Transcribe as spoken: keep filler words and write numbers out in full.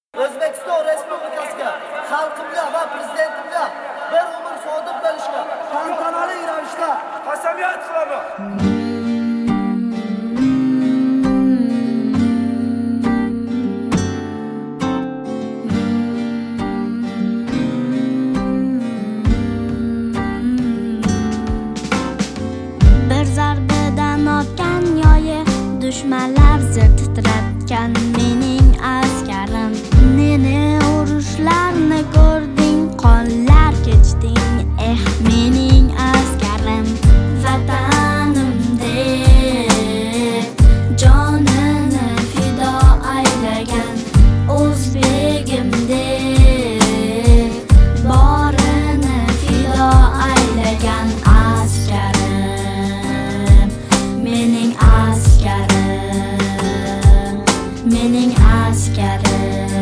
O'zbekiston Respublikasiga xalqimga va prezidentimga bir umr sodiq bo'lishga tantanali ravishda qasamyod qilaman. Bir zarbadan otgan yoyi dushmanlar zir titratgan mening askarim. Meni urushlarni ko'rding, qonlar kechding, eh mening askarim. Vatanim deb jonini fido aylagan, o'zbegim deb borini fido aylagan askarim. Mening askarim, mening askarim.